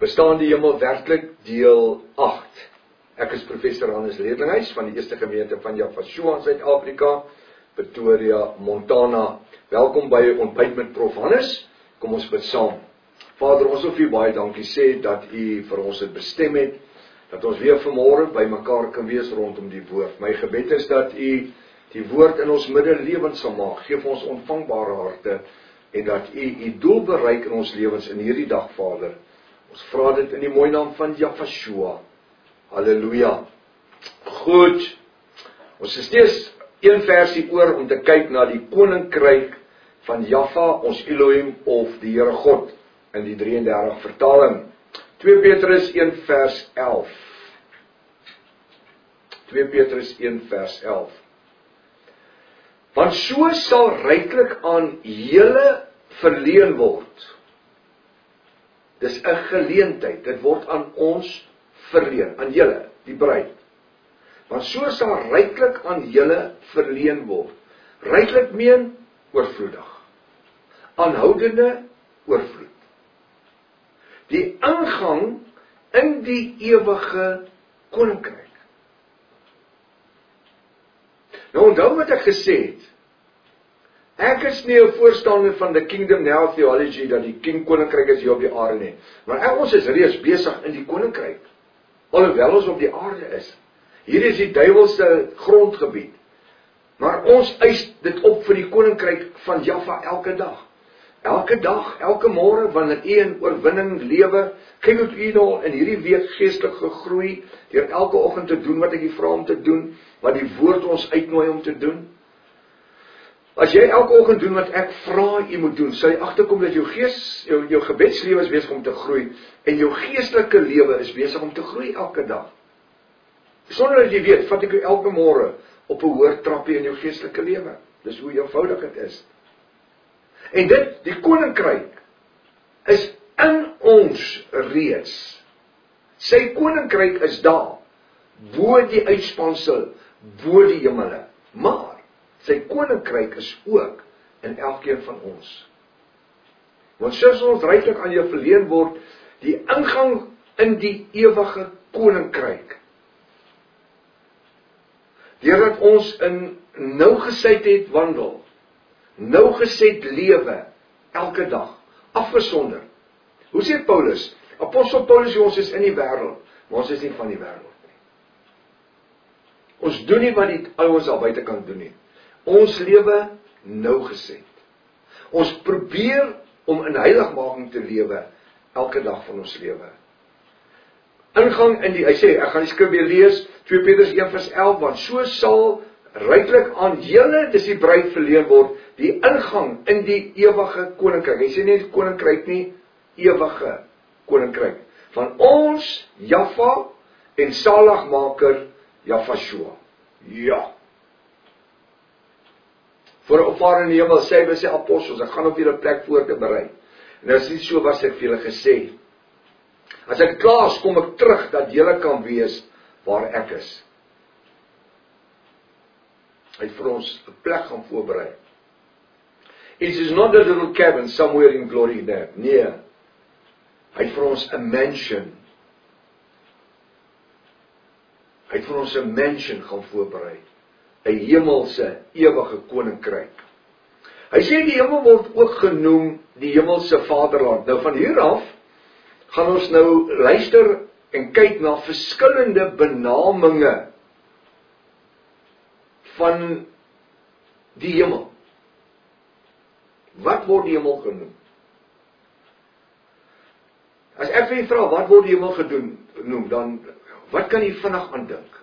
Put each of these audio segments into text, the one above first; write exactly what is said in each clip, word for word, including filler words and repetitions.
Bestaan die hemel werklik, deel agt. Ek is professor Hannes Redlinghuis van die Eerste Gemeente van Javashua in Suid-Afrika, Pretoria, Montana. Welkom by Ontbyt met Prof Hannes. Kom ons bid saam. Vader, ons wil vir u baie dankie sê dat u vir ons het bestem het, dat ons weer vanmôre by mekaar kan wees rondom die woord. My gebed is dat u die woord in ons midde lewend sal maak. Geef ons ontvangbare harte en dat u u doel bereik in ons lewens in hierdie dag, Vader. Ons vra dit in die mooi naam van Javashua. Halleluja. Goed. Ons is steeds een versie oor om te kyk na die koninkryk van Jaffa, ons Elohim of die Here God in die drie en dertig vertaling. twee Petrus een vers elf. twee Petrus een vers elf. Want so sal ryklik aan julle verleen word. Dis 'n geleentheid, dit word aan ons verleen, aan julle, die bruid. Want so sal ryklik aan julle verleen word. Ryklik meen oorvloedig. Aanhoudende oorvloed. Die ingang in die ewige koninkryk. Nou onthou wat ek gesê het. Ek is nie 'n voorstander van the kingdom now theology, dat die king koninkryk is hier op die aarde nie. Maar ek, ons is reeds besig in die koninkryk. Alhoewel ons op die aarde is. Hier is die duiwelse grondgebied. Maar ons eis dit op vir die koninkryk van Jaffa elke dag. Elke dag, elke môre, wanneer u in oorwinning lewe, kyk hoe u nou in hierdie week geestelik gegroei, deur elke oggend te doen wat ek u vra om te doen, wat die woord ons uitnooi om te doen. As jy elke oggend doen wat ek vra jy moet doen, sal jy agterkom dat jou gees, jou, jou gebedslewe is besig om te groei, en jou geestelike lewe is besig om te groei elke dag. Sonder dat jy weet, vat ek jou elke môre op 'n hoër trappie in jou geestelike lewe. Dis hoe eenvoudig dit is. En dit, die koninkryk, is in ons reeds. Sy koninkryk is daar, bo die uitspansel, bo die hemele. Maar sy koninkryk is ook in elkeen van ons. Want soos ons ryklik aan jou verleen word, die ingang in die ewige koninkryk. Deurdat ons in nougesetheid wandel, nougeset lewe, elke dag, afgesonder. Hoe sê Paulus? Apostel Paulus, ons is in die wêreld, maar ons is nie van die wêreld nie. Ons doen nie wat die ouens daar buite kan doen nie. Ons lewe nougeset. Ons probeer om in heiligmaking te lewe, elke dag van ons lewe. Ingang in die, hy sê, ek gaan die skrif weer lees, twee Petrus een vers elf, want so sal ryklik aan julle, dis die bruid verleen word, die ingang in die ewige koninkryk. Hy sê nie die koninkryk nie, ewige koninkryk. Van ons, Jaffa en saligmaker, Javashua. Ja. Voor 'n opvaring in die hemel sê hy by sy apostels, ek gaan op julle plek voor te berei. En as dit so was, ek vir julle gesê, as ek klaar is, kom ek terug, dat julle kan wees waar ek is. Hy het vir ons 'n plek gaan voorberei. It is not a little cabin somewhere in glory there. Nee. Hy het vir ons 'n mansion. Hy het vir ons 'n mansion gaan voorberei. 'n hemelse, ewige koninkryk. Hy sê die hemel word ook genoem die hemelse vaderland. Nou van hier af gaan ons nou luister en kyk na verskillende benaminge van die hemel. Wat word die hemel genoem? As ek vir u vra, wat word die hemel genoem, dan wat kan u vinnig aandink?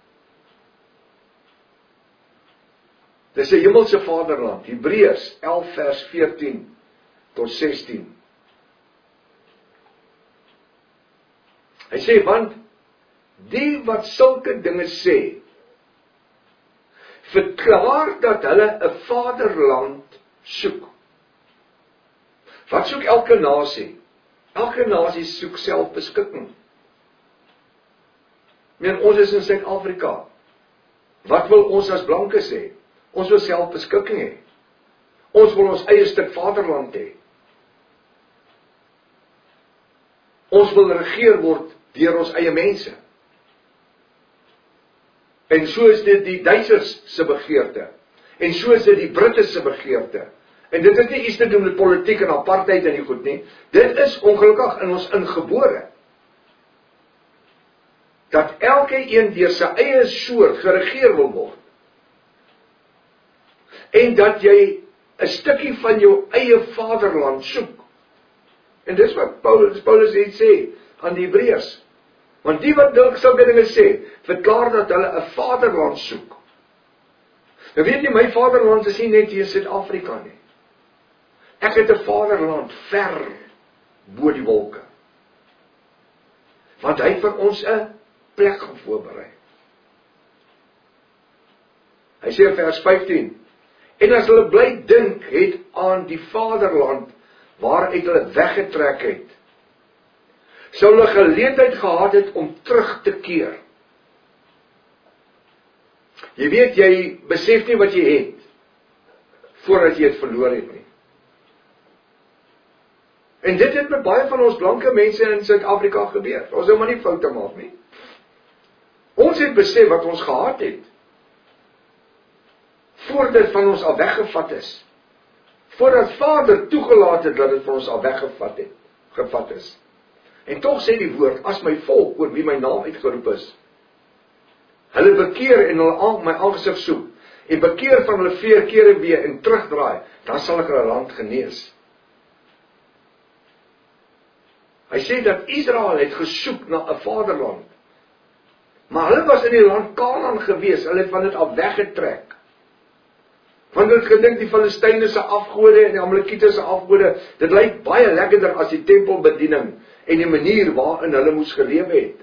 Dis 'n hemelse vaderland, Hebreërs elf vers veertien tot sestien. Hy sê, want die wat sulke dinge sê, verklaar dat hulle 'n vaderland soek. Wat soek elke nasie? Elke nasie soek selfbeskikking. Men, ons is in Suid-Afrika. Wat wil ons as blankes hê? Ons wil selfbeskikking hê. Ons wil ons eie stuk vaderland hê. Ons wil regeer word deur ons eie mense. En so is dit die Duitsers se begeerte. En so is dit die Britte se begeerte. En dit is nie iets te doen met politiek en apartheid en die goed nie. Dit is ongelukkig in ons ingebore. Dat elke een deur sy eie soort geregeer wil word. En dat jy 'n stukkie van jou eie vaderland soek. En dis wat Paulus, Paulus het sê aan die Hebreërs. Want die wat dalk sulke dinge sê, verklaar dat hulle 'n vaderland soek. Nou weet jy, my vaderland is nie net hier in Suid-Afrika nie. Ek het 'n vaderland ver bo die wolke. Want hy het vir ons 'n plek voorberei. Hy sê in vers vyftien, en as hulle bly dink het aan die vaderland waaruit hulle weggetrek het, sou hulle geleentheid gehad het om terug te keer. Jy weet, jy besef nie wat jy het voordat jy het verloor het nie. En dit het met baie van ons blanke mense in Suid-Afrika gebeur. Ons nou maar nie foute maak nie. Ons het besef wat ons gehad het voordat van ons al weggevat is. Voordat Vader toegelaat het dat dit van ons al weggevat het, gevat is. En tog sê die woord, as my volk oor wie my naam uitgeroep is, hulle bekeer en hulle aan my aangesig soek, en bekeer van hulle verkeerde weer en terugdraai, dan sal ek hulle land genees. Hy sê dat Israel het gesoek na 'n vaderland. Maar hulle was in die land Kanaan gewees, hulle het van dit af weggetrek. Want hulle het gedink die Filistyne se afgode en die Amalekiete se afgode, dit lyk baie lekkerder as die tempelbediening en die manier waarin hulle moes geleef het.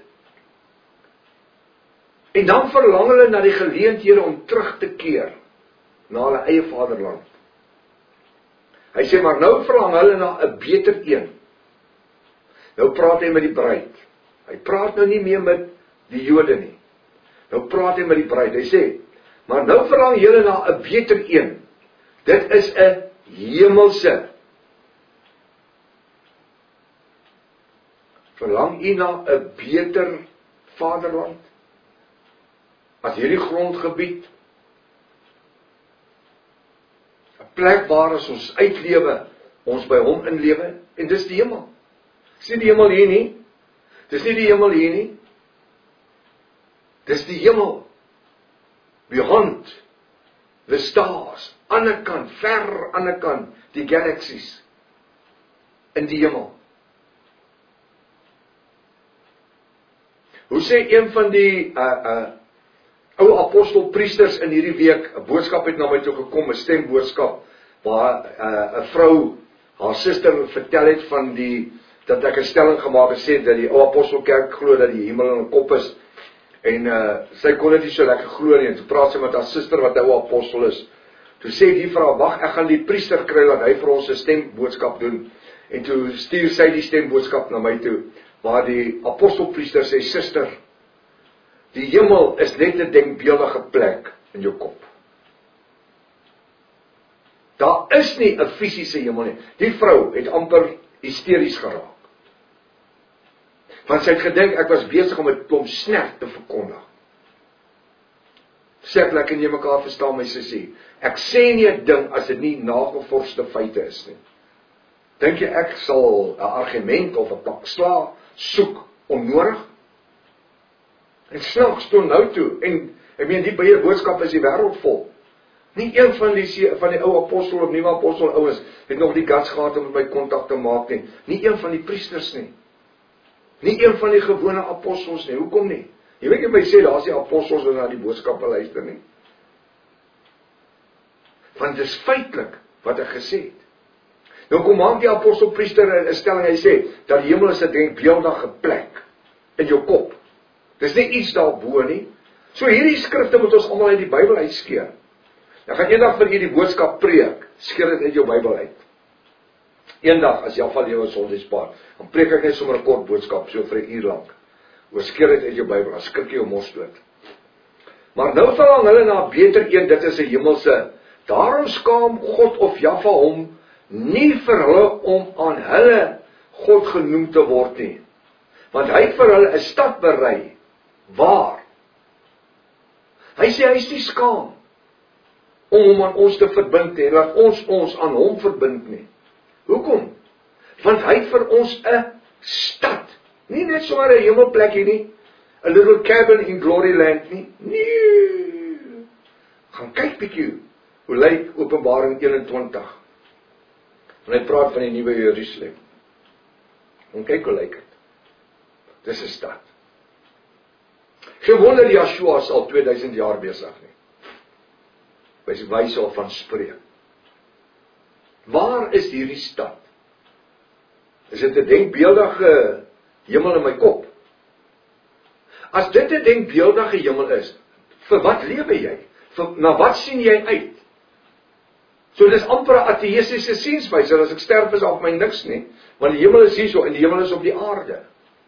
En dan verlang hulle na die geleenthede om terug te keer na hulle eie vaderland. Hy sê, maar nou verlang hulle na 'n beter een. Nou praat hy met die bruid. Hy praat nou nie meer met die Jode nie. Nou praat hy met die bruid. Hy sê, maar nou verlang julle na 'n beter een. Dit is 'n hemelse. Verlang u na 'n beter vaderland? As hierdie grondgebied 'n plek waar as ons uitlewe, ons by hom inlewe, en dis die hemel. Dis nie die hemel hier nie. Dis nie die hemel hier nie. Dis die hemel. Beyond the stars, ander kant, ver ander kant, die galaxies in die hemel. Hoe sê een van die uh uh ou apostelpriesters in hierdie week, 'n boodskap het na my toe gekom, 'n stemboodskap waar 'n uh, 'n vrou haar suster vertel het van die dat ek 'n stelling gemaak het sê dat die ou apostelkerk glo dat die hemel in 'n kop is. En uh, sy kon dit nie so lekker glo nie, en toe praat sy met haar suster wat 'n ou apostel is. Toe sê die vrou, wag, ek gaan die priester kry dat hy vir ons 'n stemboodskap doen. En toe stuur sy die stemboodskap na my toe, waar die apostelpriester sê, suster, die hemel is net 'n denkbeeldige plek in jou kop. Daar is nie 'n fisiese hemel nie. Die vrou het amper hysteries geraak. Want sy het gedink, ek was besig om 'n klomp snert te verkondig. Sê ek lekker nie mekaar verstaan my sussie. Ek sê nie 'n ding as dit nie nagevorsde feite is nie. Dink jy ek sal 'n argument of 'n pak sla soek onnodig? En snaaks toe nou toe, en ek meen die baie boodskap is die wêreld vol. Nie een van die van die ou apostel of nuwe apostel ouens het nog die guts gehad om met my kontak te maak nie. Nie een van die priesters nie. Nie een van die gewone apostels nie. Hoekom nie? Jy weet jy my sê daar's die apostels wat na die boodskappe luister nie. Want dit is feitelik wat ek gesê het. Nou kom maak die apostelpriester 'n stelling, hy sê dat die hemel is 'n denkbeeldige plek in jou kop. Dis nie iets daarbo nie. So hierdie skrifte moet ons almal uit die Bybel uitskeer. Ek gaan eendag vir julle die boodskap preek, skeer dit uit jou Bybel uit. Eendag as jy afval jy was sondagspaar, dan preek ek net sommer 'n kort boodskap so vir 'n uur lank. Oor skeer dit uit jou Bybel, dan skrik jy jou mos dood. Maar nou verlang hulle na 'n beter een, dit is 'n hemelse. Daarom skaam God of Jahwe hom nie vir hulle om aan hulle God genoem te word nie. Want hy het vir hulle 'n stad berei. Waar? Hy sê hy is nie skaam om hom aan ons te verbind nie, en laat ons ons aan hom verbind nie. Hoekom? Want hy het vir ons 'n stad, nie net sommer 'n hemelplekkie nie, 'n little cabin in Glory Land nie. Nee. Gaan kyk bietjie hoe lyk Openbaring eenentwintig. En hy praat van die nuwe Jerusalem. En kyk hoe lyk dit. Dis 'n stad. Geen wonder Joshua is al tweeduisend jaar besig nie. By sy wyse al van spreek. Waar is hierdie stad? Is dit 'n denkbeeldige hemel in my kop? As dit 'n denkbeeldige hemel is, vir wat lewe jy? Vir, na wat sien jy uit? So dis amper 'n ateïstiese sienswyse, as ek sterf is af my niks nie, want die hemel is hier so en die hemel is op die aarde.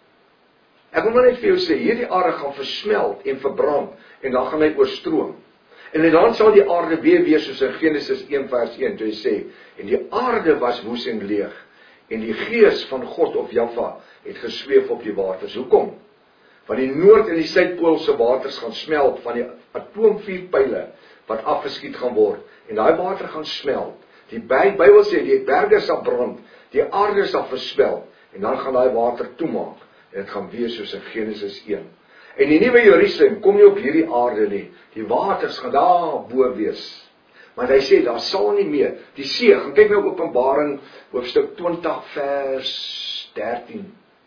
Ek wil maar net vir jou sê, hierdie aarde gaan versmelt en verbrand, en dan gaan hy oorstroom. En dan sal die aarde weer wees soos in Genesis een vers een, toe hy sê, en die aarde was woes en leeg, en die gees van God of Jahwe het gesweef op die waters. Hoekom? Want die noord en die suidpoolse waters gaan smelt van die atoomvuurpyle wat afgeskiet gaan word, en daai water gaan smelt. Die Bybel sê die berge sal brand, die aarde sal versmelt, en dan gaan daai water toemaak, en dit gaan wees soos in Genesis een. En die nuwe Jerusalem kom nie op hierdie aarde nie, die waters gaan daar bo wees. Maar hy sê, daar sal nie meer, die see, gaan kyk nou Openbaring, hoofstuk twintig vers dertien.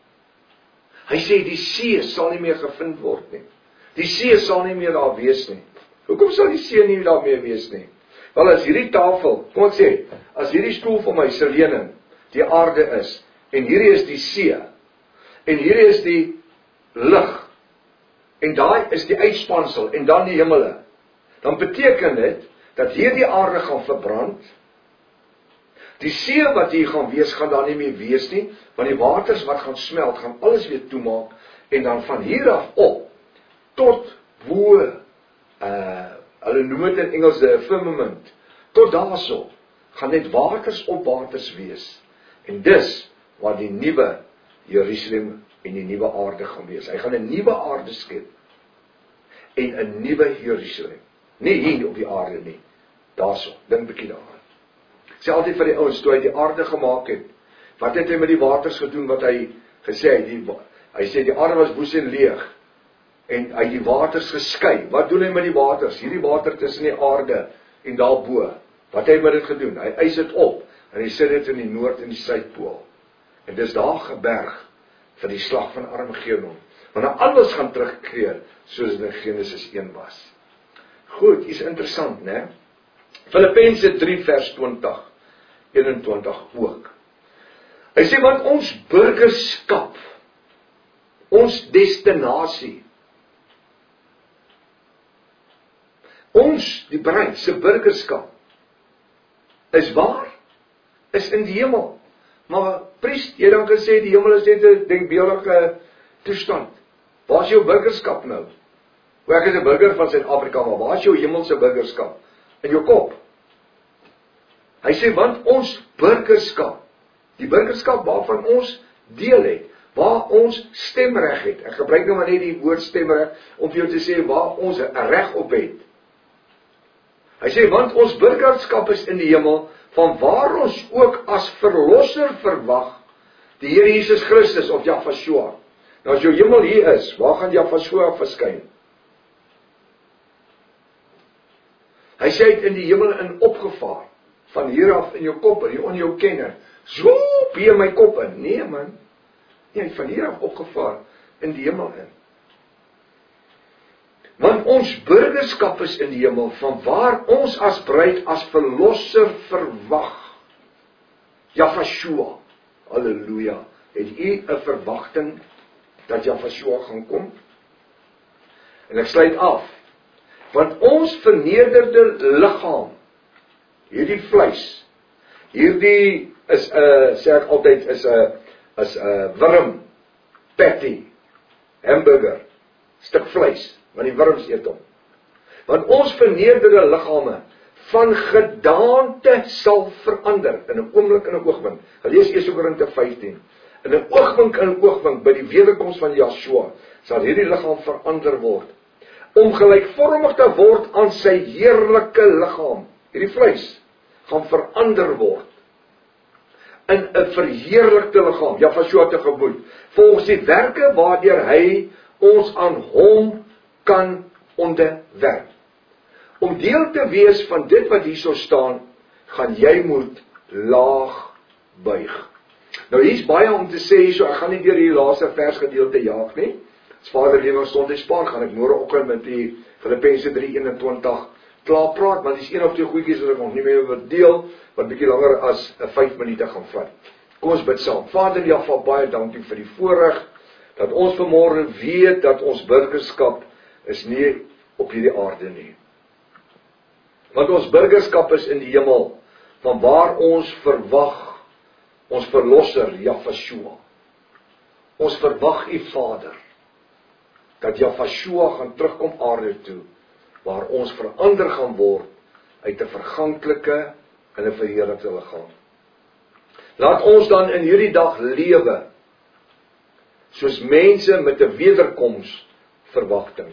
Hy sê, die see sal nie meer gevind word nie. Die see sal nie meer daar wees nie. Hoekom sal die see nie daar meer wees nie? Wel, as hierdie tafel, kom ek sê, as hierdie stoel vir my se lening, die aarde is, en hierdie is die see, en hierdie is die lig, en daai is die uitspansel, en dan die hemele, dan beteken dit, dat hierdie aarde gaan verbrand, die see wat hier gaan wees, gaan daar nie meer wees nie, want die waters wat gaan smelt, gaan alles weer toemaak, en dan van hier af op, tot bo, uh, hulle noem het in Engels the firmament, tot daarso, gaan net waters op waters wees, en dis, waar die nuwe Jerusalem en die nuwe aarde gaan wees. Hy gaan 'n nuwe aarde skep, en 'n nuwe Jerusalem, nie hier op die aarde nie, daarso, dink bietjie daaraan. Ek sê altyd vir die ouens, toe hy die aarde gemaak het, wat het hy met die waters gedoen, wat hy gesê het, die, hy sê die aarde was woes en leeg, en hy het die waters geskei. Wat doen hy met die waters? Hierdie water tussen die aarde en daarbo, wat het hy met dit gedoen? Hy eis dit op, en hy sit dit in die noord en die suidpool, en dis daar geberg, vir die slag van Armageddon, want nou alles gaan terugkeer, soos in Genesis een was. Goed, is interessant, né? Filippense drie vers twintig, eenentwintig ook. Hy sê, want ons burgerskap, ons destinasie, ons, die bruid, se burgerskap, is waar, is in die hemel. Maar priest, jy dan gesê, die hemel is net 'n denkbeeldige toestand. Waar is jou burgerskap nou? Hoe ek is 'n burger van Suid-Afrika, maar waar is jou hemelse burgerskap? In jou kop. Hy sê, want ons burgerskap, die burgerskap waarvan ons deel het, waar ons stemreg het, ek gebruik nou maar net die woord stemreg, om vir jou te sê, waar ons 'n reg op het. Hy sê, want ons burgerskap is in die hemel, van waar ons ook as verlosser verwag, die Here Jesus Christus of Jahwe. Nou as jou hemel hier is, waar gaan Jahwe verskyn? Hy sê, hy het in die hemel in opgevaar, van hier af in jou kop, in die onjoukenner, swoep hier my kop in, nee man, nee, hy het van hier af opgevaar, in die hemel in. Want ons burgerskap is in die hemel, van waar ons as bruid, as verlosser verwag. Jahwe, halleluja, het u 'n verwagting, dat Jahwe gaan kom? En ek sluit af, want ons vernederde liggaam, hierdie vleis, hierdie is 'n, uh, sê ek altyd, is 'n, uh, is 'n uh, wurm, patty, hamburger, stuk vleis, want die wurms eet hom. Want ons vernederde liggame van gedaante sal verander, in 'n oomblik, in 'n oogwink. Gelees Eerste Korinte vyftien, In 'n oogwink in 'n oogwink by die wederkoms van Yeshua sal hierdie liggaam verander word om gelykvormig te word aan sy heerlike liggaam. Hierdie vleis gaan verander word in 'n verheerlikte liggaam, Yeshua te gemoed, volgens die werke waardeur hy ons aan hom kan onderwerp. Om deel te wees van dit wat hierso staan, gaan jy moet laag buig. Nou hier's baie om te sê, so ek gaan nie deur hierdie laaste versgedeelte jaag nie. As Vader Lewing Sondag spaar, gaan ek môreoggend met die Filippense drie eenentwintig klaar praat, want dis een of twee goedjies wat ek nog nie meer wil deel, wat bietjie langer as vyf minute gaan vat. Kom ons bid saam. Vader, Jahwe, baie dankie vir die voorreg dat ons vanmôre weet dat ons burgerskap is nie op hierdie aarde nie. Want ons burgerskap is in die hemel, van waar ons verwag ons verlosser, Yeshua. Ons verwag u Vader, dat Yeshua gaan terugkom aarde toe, waar ons verander gaan word uit 'n verganklike en 'n verheerlikte liggaam. Laat ons dan in hierdie dag lewe soos mense met 'n wederkoms verwagting.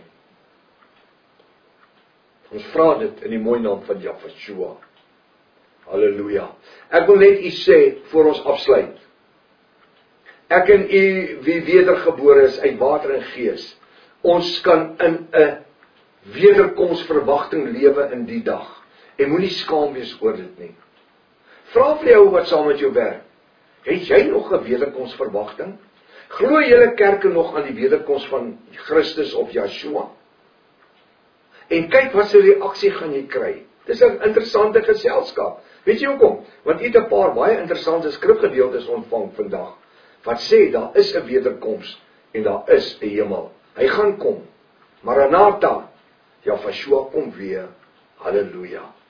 Ons vra dit in die mooi naam van Yeshua. Halleluja. Ek wil net u sê voor ons afsluit. Ek en u wie wedergebore is uit water en gees, ons kan in 'n wederkomsverwagting lewe in die dag. En moenie skaam wees oor dit nie. Vra vir jou wat saam met jou werk. Het jy nog 'n wederkomsverwagting? Glo julle kerke nog aan die wederkoms van Christus of Yeshua? En kyk wat se reaksie gaan jy kry. Dis 'n interessante geselskap. Weet jy hoekom? Want jy het 'n paar baie interessante skrifgedeeltes ontvang vandag wat sê daar is 'n wederkoms en daar is 'n hemel. Hy gaan kom. Maranatha. Yeshua kom weer. Halleluja.